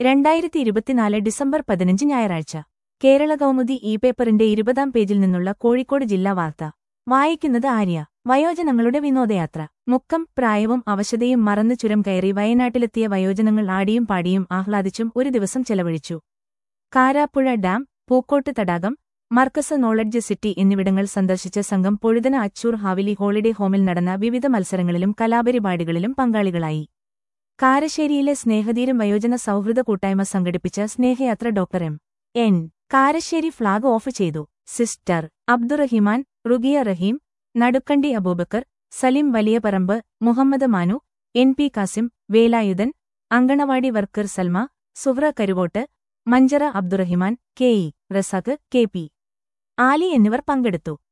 2024 December 15 ഞായറാഴ്ച കേരള കൗമുദി പേപ്പറിന്റെ 20-ാം പേജിൽ നിന്നുള്ള കോഴിക്കോട് ജില്ലാ വാർത്ത വായിക്കുന്നത് ആര്യ. വയോജനങ്ങളുടെ വിനോദയാത്ര. മുക്കം പ്രായവും അവശതയും മറന്ന് ചുരം കയറി വയനാട്ടിലെത്തിയ വയോജനങ്ങൾ ആടിയും പാടിയും ആഹ്ലാദിച്ചും ഒരു ദിവസം ചെലവഴിച്ചു. കാരാപ്പുഴ ഡാം, പൂക്കോട്ട് തടാകം, മർക്കസ് നോളഡ്ജ് സിറ്റി എന്നിവിടങ്ങൾ സന്ദർശിച്ച സംഘം പൊഴുതന അച്ചൂർ ഹാവിലി ഹോളിഡേ ഹോമിൽ നടന്ന വിവിധ മത്സരങ്ങളിലും കലാപരിപാടികളിലും പങ്കാളികളായി. കാരശ്ശേരിയിലെ സ്നേഹതീരം വയോജന സൗഹൃദ കൂട്ടായ്മ സംഘടിപ്പിച്ച സ്നേഹയാത്ര എൻ. കാരശ്ശേരി ഫ്ളാഗ് ഓഫ് ചെയ്തു. Sister Abdurahiman, Rugiya Rahim, Nadukkandi Abubakar, Salim Valiyaparamba, Muhammad Manu, P Kasim, Velayudhan, anganwadi worker Salma, Suhra Karuvot, Manjara Abdurahiman, E Razak, P Ali എന്നിവർ പങ്കെടുത്തു.